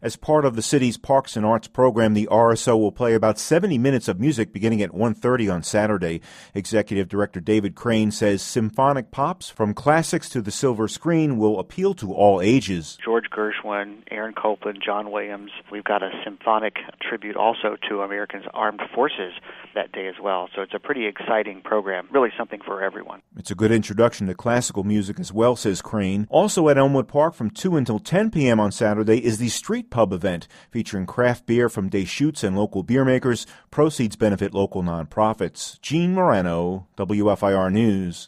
As part of the city's Parks and Arts program, the RSO will play about 70 minutes of music beginning at 1:30 on Saturday. Executive Director David Crane says symphonic pops, from classics to the silver screen, will appeal to all ages. George Gershwin, Aaron Copland, John Williams. We've got a symphonic tribute also to Americans' armed forces that day as well. So it's a pretty exciting program, really something for everyone. It's a good introduction to classical music as well, says Crane. Also at Elmwood Park from 2 until 10 p.m. on Saturday is the Street Pub event, featuring craft beer from Deschutes and local beer makers. Proceeds benefit local nonprofits. Gene Morano, WFIR News.